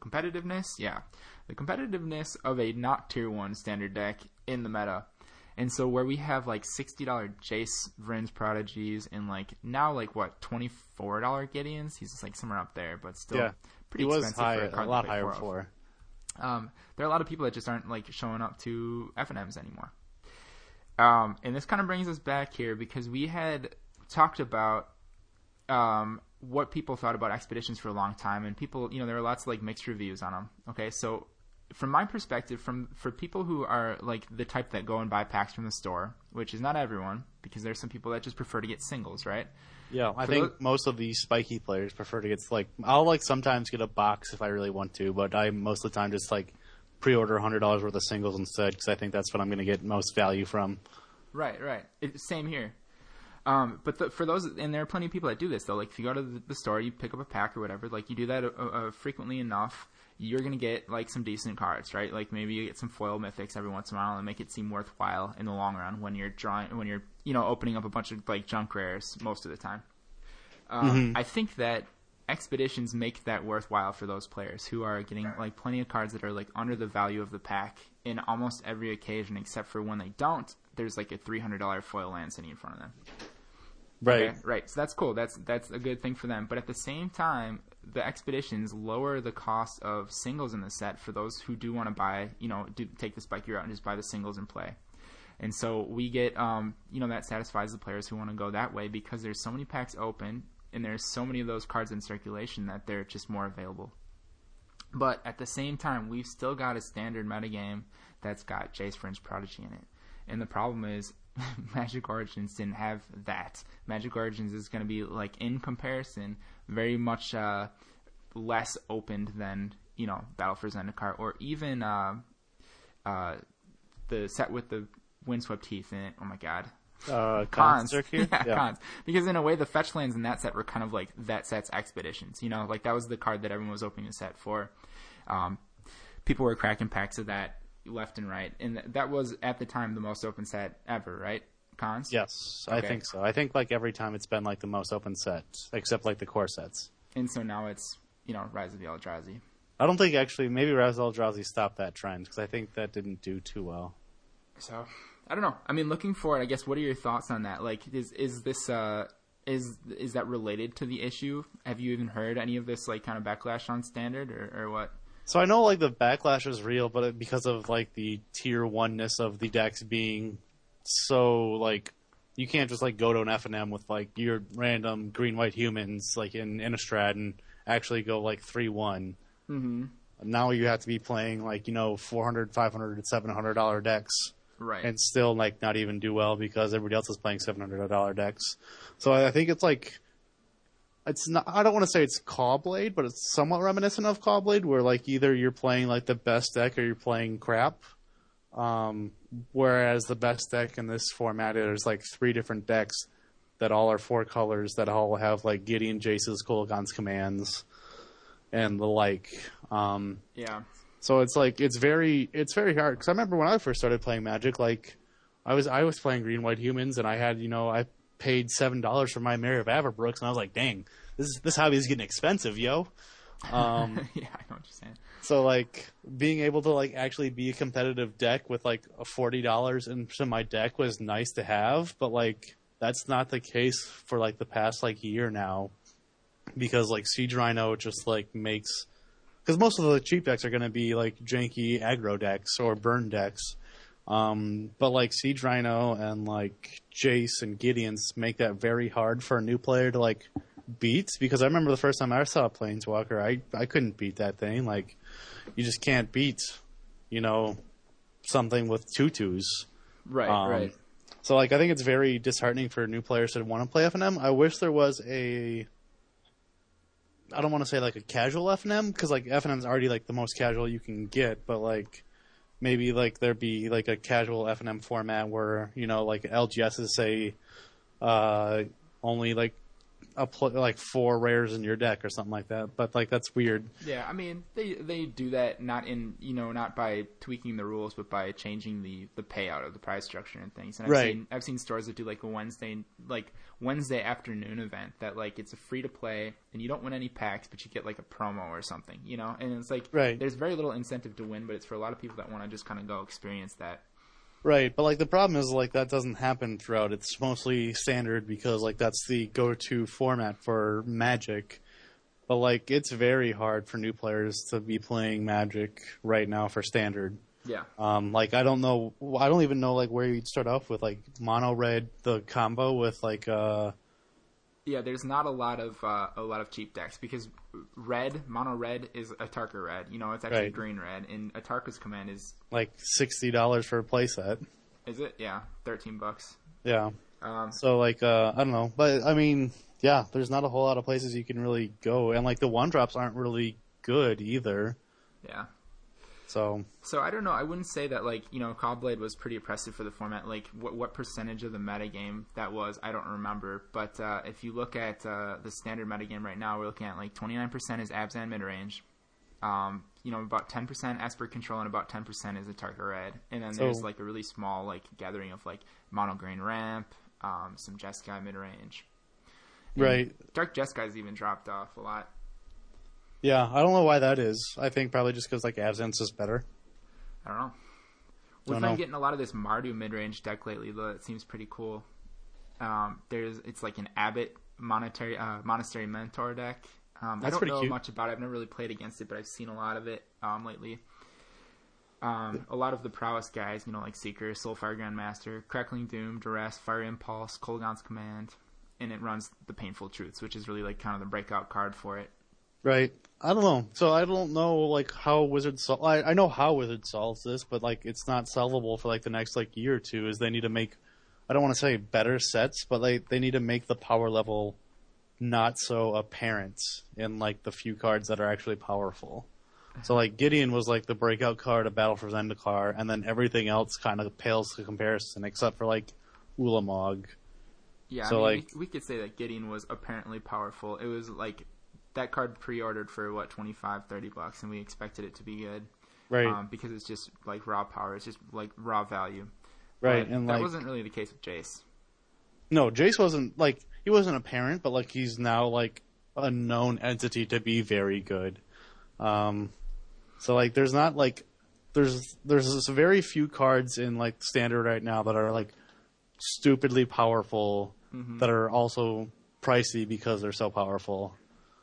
of a not tier 1 standard deck in the meta. And so where we have like $60 Jace Vryn's Prodigies and like now like what $24 Gideons, he's just like somewhere up there, but still pretty expensive. He was for a card a lot to play higher 4 of. before. There are a lot of people that just aren't like showing up to FNMs anymore. And this kind of brings us back here because we had talked about what people thought about expeditions for a long time, and people, you know, there were lots of like mixed reviews on them. Okay, so from my perspective, for people who are like the type that go and buy packs from the store, which is not everyone, because there's some people that just prefer to get singles, right? Yeah, I think most of the spiky players prefer to get like I'll like sometimes get a box if I really want to, but I most of the time just like pre-order $100 worth of singles instead because I think that's what I'm going to get most value from. Right. Same here. But for those, and there are plenty of people that do this though. Like if you go to the store, you pick up a pack or whatever. Like you do that frequently enough, you're going to get like some decent cards, right? Like maybe you get some foil mythics every once in a while and make it seem worthwhile in the long run when you're opening up a bunch of like junk rares most of the time. I think that expeditions make that worthwhile for those players who are getting like plenty of cards that are like under the value of the pack in almost every occasion, except for when they don't. There's like a $300 foil land sitting in front of them. Right. Okay, right. So that's cool. That's a good thing for them. But at the same time, the expeditions lower the cost of singles in the set for those who do want to buy, take the spiky route and just buy the singles and play. And so we get, that satisfies the players who want to go that way because there's so many packs open and there's so many of those cards in circulation that they're just more available. But at the same time, we've still got a standard metagame that's got Jace Vryn's Prodigy in it. And the problem is Magic Origins didn't have that. Magic Origins is going to be, like, in comparison, very much less opened than, Battle for Zendikar or even the set with the Windswept Heath in it. Oh, my God. Cons. Yeah, Cons. Because in a way, the fetch lands in that set were kind of like that set's expeditions. Like that was the card that everyone was opening the set for. People were cracking packs of that left and right, and that was at the time the most open set ever, right? Cons. Yes, okay. I think so. I think like every time it's been like the most open set, except like the core sets. And so now it's Rise of the Eldrazi. I don't think actually maybe Rise of the Eldrazi stopped that trend because I think that didn't do too well. So. I don't know. I mean, looking forward, I guess, what are your thoughts on that? Like, is this is that related to the issue? Have you even heard any of this, like, kind of backlash on Standard or what? So I know, like, the backlash is real, but because of, like, the tier 1-ness of the decks being so, like, you can't just, like, go to an FNM with, like, your random green-white humans, like, in Innistrad and actually go, like, 3-1. Mm-hmm. Now you have to be playing, like, $400, $500, $700 decks. Right. And still, like, not even do well because everybody else is playing $700 decks. So I think it's like, it's not. I don't want to say it's Caw-Blade, but it's somewhat reminiscent of Caw-Blade, where like either you're playing like the best deck or you're playing crap. Whereas the best deck in this format is like 3 different decks that all are 4 colors that all have like Gideon, Jace's, Kolaghan's commands, and the like. Yeah. So it's like it's very hard because I remember when I first started playing Magic, like I was playing green white humans and I had I paid $7 for my Mary of Averbrooks and I was like, dang, this hobby is getting expensive, yo. Yeah, I know what you're saying. So like being able to like actually be a competitive deck with like a $40 into my deck was nice to have, but like that's not the case for like the past like year now because like Siege Rhino just like makes. Because most of the cheap decks are going to be like janky aggro decks or burn decks. But like Siege Rhino and like Jace and Gideon's make that very hard for a new player to like beat. Because I remember the first time I saw Planeswalker, I couldn't beat that thing. Like you just can't beat, something with 2/2s. Right, right. So like I think it's very disheartening for new players to want to play FNM. I wish there was I don't want to say like a casual FNM because like FNM is already like the most casual you can get, but like maybe like there be like a casual FNM format where like LGSs say only like like 4 rares in your deck or something like that. But like that's weird. Yeah, I mean they do that not in not by tweaking the rules, but by changing the payout of the prize structure and things. And I've seen stores that do like a Wednesday afternoon event that like it's a free to play and you don't win any packs, but you get like a promo or something, And it's like there's very little incentive to win, but it's for a lot of people that want to just kind of go experience that. Right, but like the problem is like that doesn't happen throughout. It's mostly Standard because like that's the go-to format for Magic. But like it's very hard for new players to be playing Magic right now for Standard. Yeah. Like I don't even know like where you'd start off with like mono red the combo with like Yeah, there's not a lot of cheap decks because mono red is Atarka red. It's actually green red, and Atarka's command is like $60 for a playset. Is it? Yeah, $13. Yeah. So like I don't know, but I mean, yeah, there's not a whole lot of places you can really go, and like the 1-drops aren't really good either. Yeah. So I don't know. I wouldn't say that like Caw-Blade was pretty oppressive for the format. Like what percentage of the metagame that was, I don't remember. But if you look at the standard metagame right now, we're looking at like 29% is Abzan midrange, about 10% Esper control, and about 10% is Atarka red. And then there's like a really small like gathering of like mono green ramp, some Jeskai midrange. Right. Dark Jeskai's even dropped off a lot. Yeah, I don't know why that is. I think probably just because like Absence is better. I don't know. We've been getting a lot of this Mardu mid-range deck lately, though. It seems pretty cool. It's like an Abbott Monastery Mentor deck. I don't know much about it. I've never really played against it, but I've seen a lot of it lately. A lot of the prowess guys, like Seeker, Soulfire Grandmaster, Crackling Doom, Duress, Fire Impulse, Kolaghan's Command, and it runs the Painful Truths, which is really like kind of the breakout card for it. Right. I don't know. So I don't know like how Wizards I know how Wizards solves this, but like it's not solvable for like the next like year or two. Is they need to make, I don't want to say better sets, but they need to make the power level not so apparent in like the few cards that are actually powerful. So like Gideon was like the breakout card of Battle for Zendikar, and then everything else kind of pales to comparison except for like Ulamog. Yeah, so I mean, we could say that Gideon was apparently powerful. It was like that card pre-ordered for what, $25-$30, and we expected it to be good, right? Because it's just like raw power. It's just like raw value, right? But and that wasn't really the case with Jace. No, Jace wasn't like he wasn't apparent, but like he's now like a known entity to be very good. So like there's not like there's very few cards in like Standard right now that are like stupidly powerful that are also pricey because they're so powerful.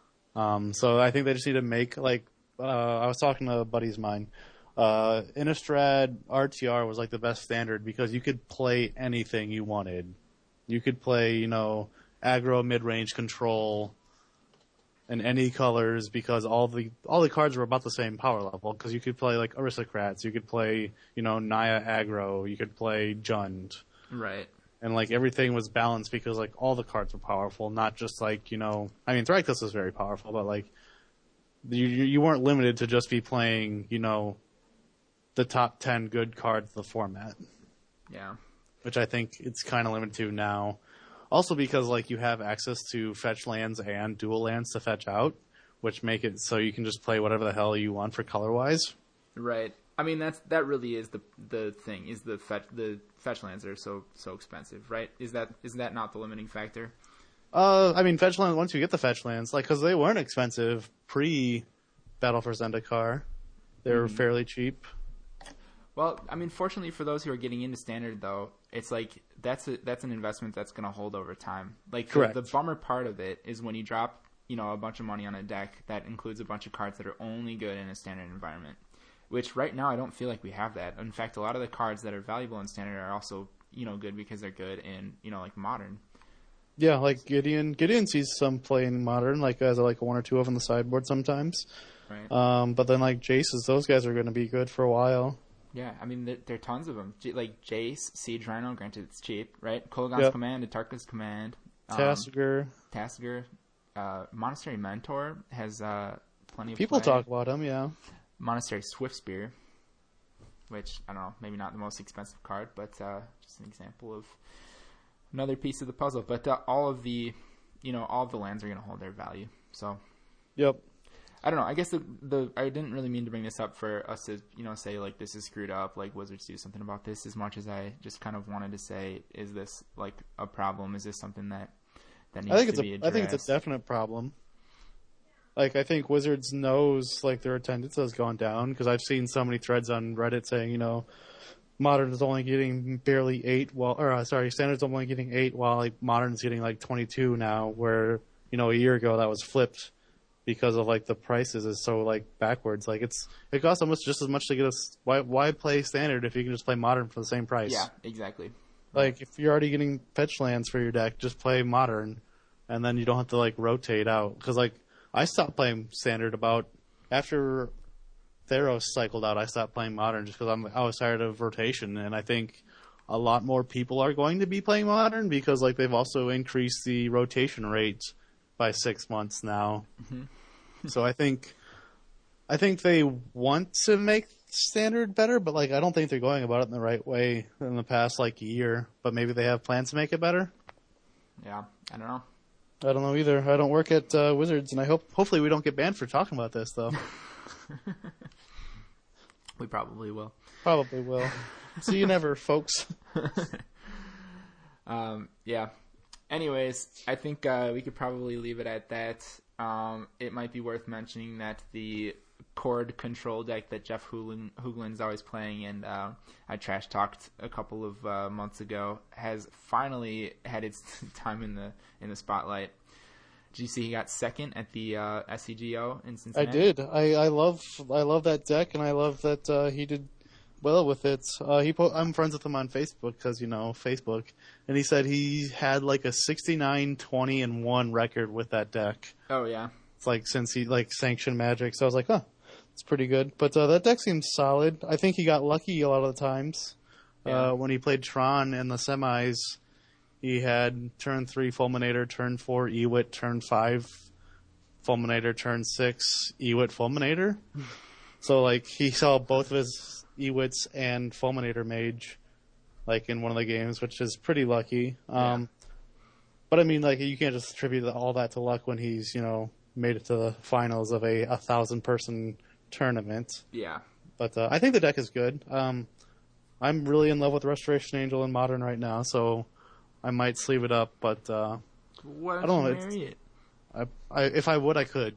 So I think they just need to make like I was talking to buddies of mine. Innistrad RTR was like the best Standard because you could play anything you wanted. You could play, aggro, mid-range, control, in any colors because all the cards were about the same power level. Because you could play like Aristocrats, you could play Naya aggro, you could play Jund, right? And like everything was balanced because like all the cards were powerful, not just like I mean Thragtusk is very powerful, but like you weren't limited to just be playing the top 10 good cards of the format. Yeah, which I think it's kind of limited to now. Also because like you have access to fetch lands and dual lands to fetch out, which make it so you can just play whatever the hell you want for color wise. Right. I mean that really is the thing, is the fetch lands are so expensive, right? Is that not the limiting factor? I mean fetch lands, once you get the fetch lands, like cuz they weren't expensive pre Battle for Zendikar. They were fairly cheap. Well, I mean, fortunately for those who are getting into Standard, though, it's like that's an investment that's going to hold over time. Like the bummer part of it is when you drop, a bunch of money on a deck that includes a bunch of cards that are only good in a Standard environment. Which right now I don't feel like we have that. In fact, a lot of the cards that are valuable in Standard are also, good because they're good in, like Modern. Yeah, like Gideon sees some play in Modern, like as like one or two of on the sideboard sometimes. Right. But then like Jace's, those guys are going to be good for a while. Yeah, I mean, there are tons of them. Like Jace, Siege Rhino, granted it's cheap, right? Kolaghan's Command, Atarka's Command. Tasigur. Monastery Mentor has plenty of people play. Talk about him, yeah. Monastery Swiftspear, which, I don't know, maybe not the most expensive card, but just an example of another piece of the puzzle. But all of the lands are going to hold their value. So, yep. I don't know. I guess I didn't really mean to bring this up for us to, say like this is screwed up, like Wizards do something about this, as much as I just kind of wanted to say, is this like a problem? Is this something that needs to be addressed? I think it's a definite problem. Like I think Wizards knows like their attendance has gone down because I've seen so many threads on Reddit saying, Modern is only getting barely 8, Standard's only getting 8, while like Modern's getting like 22 now, where a year ago that was flipped. Because of like the prices is so like backwards, like it costs almost just as much to get us. Why play Standard if you can just play Modern for the same price? Yeah, exactly. Like if you're already getting fetch lands for your deck, just play Modern, and then you don't have to like rotate out. Because like I stopped playing Standard about after Theros cycled out. I stopped playing Modern just because I was tired of rotation, and I think a lot more people are going to be playing Modern because like they've also increased the rotation rate by 6 months now. Mm-hmm. So I think they want to make Standard better, but like I don't think they're going about it in the right way in the past like year. But maybe they have plans to make it better. Yeah, I don't know. I don't know either. I don't work at Wizards, and hopefully we don't get banned for talking about this though. We probably will. Probably will. See you never, folks. Yeah. Anyways, I think we could probably leave it at that. it might be worth mentioning that the Cord control deck that Jeff Hoogland's always playing, and I trash talked a couple of months ago, has finally had its time in the spotlight. Did you see he got second at the SCGO in Cincinnati? I did. I love that deck, and I love that he did well with it. I'm friends with him on Facebook because Facebook, and he said he had like a 69-20-1 record with that deck. Oh yeah. It's like since he sanctioned Magic, so I was like, huh, it's pretty good. But that deck seems solid. I think he got lucky a lot of the times. Yeah. When he played Tron in the semis, he had turn 3 Fulminator, turn 4 Ewit, turn 5 Fulminator, turn 6 Ewit Fulminator. So like he saw both of his Ewits and Fulminator Mage like in one of the games, which is pretty lucky. Yeah. But I mean, like, you can't just attribute all that to luck when he's made it to the finals of a 1,000-person tournament. Yeah. But I think the deck is good. I'm really in love with Restoration Angel in Modern right now, so I might sleeve it up. But Why I don't don't know. you marry it? If I would, I could.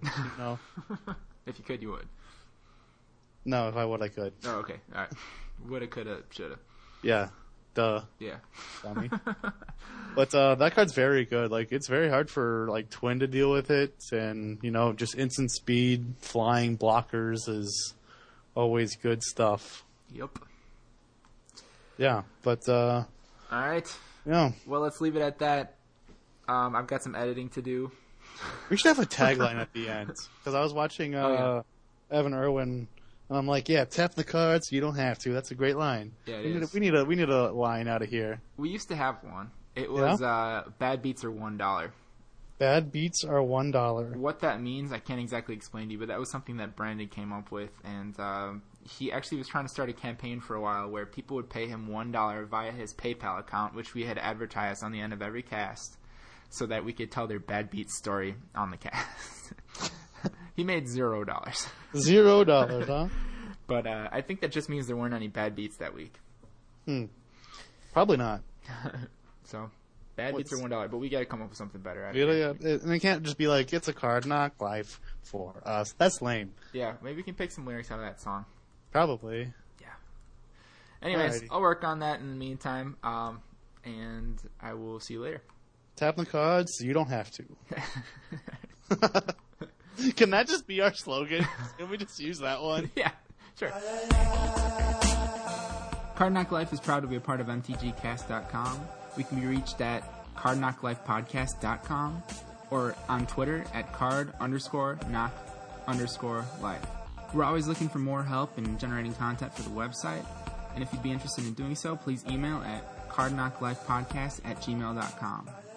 If you could, you would. No, if I would, I could. Oh, okay. All right. Woulda, coulda, shoulda. Yeah. Duh. Yeah. Dummy. But that card's very good. Like, it's very hard for like Twin to deal with it, and just instant speed, flying blockers is always good stuff. Yep. Yeah, but All right. yeah, Well, let's leave it at that. I've got some editing to do. we should have a tagline at the end because I was watching Evan Irwin. And I'm like, yeah, tap the cards. You don't have to. That's a great line. Yeah, it is. We need a line out of here. We used to have one. It was bad beats are $1. Bad beats are $1. What that means, I can't exactly explain to you, but that was something that Brandon came up with, and he actually was trying to start a campaign for a while where people would pay him $1 via his PayPal account, which we had advertised on the end of every cast, so that we could tell their bad beats story on the cast. He made $0. $0, huh? But I think that just means there weren't any bad beats that week. Probably not. So, bad beats are $1, but we got to come up with something better. And it can't just be like, it's a card knock life for us. That's lame. Yeah, maybe we can pick some lyrics out of that song. Probably. Yeah. Anyways, Alrighty. I'll work on that in the meantime, and I will see you later. Tap the cards. You don't have to. Can that just be our slogan? Can we just use that one? Yeah, sure. Card Knock Life is proud to be a part of MTGcast.com. We can be reached at cardknocklifepodcast.com or on Twitter at card_knock_life. We're always looking for more help in generating content for the website, and if you'd be interested in doing so, please email at cardknocklifepodcast@gmail.com.